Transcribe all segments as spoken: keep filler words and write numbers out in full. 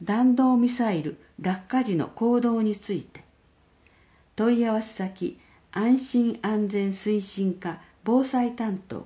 弾道ミサイル落下時の行動について、問い合わせ先安心安全推進課防災担当。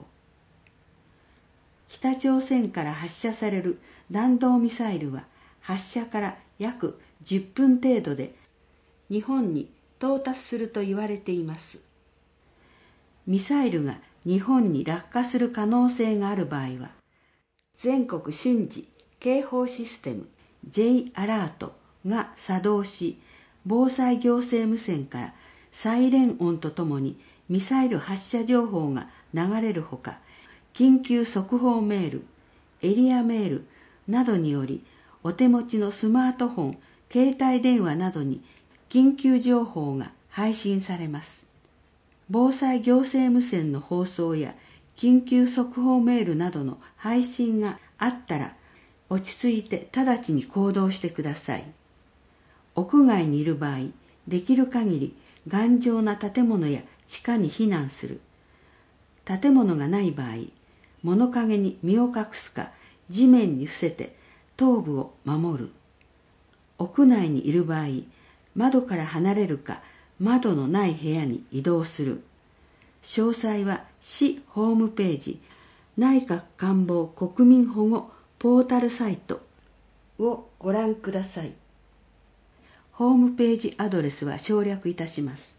北朝鮮から発射される弾道ミサイルは発射から約じゅっぷん程度で日本に到達すると言われています。ミサイルが日本に落下する可能性がある場合は、全国瞬時警報システム J アラートが作動し、防災行政無線からサイレン音とともにミサイル発射情報が流れるほか、緊急速報メール、エリアメールなどにより、お手持ちのスマートフォン、携帯電話などに緊急情報が配信されます。防災行政無線の放送や緊急速報メールなどの配信があったら、落ち着いて直ちに行動してください。屋外にいる場合、できる限り頑丈な建物や地下に避難する。建物がない場合、物陰に身を隠すか、地面に伏せて頭部を守る。屋内にいる場合、窓から離れるか、窓のない部屋に移動する。詳細は市ホームページ、内閣官房国民保護ポータルサイトをご覧ください。ホームページアドレスは省略いたします。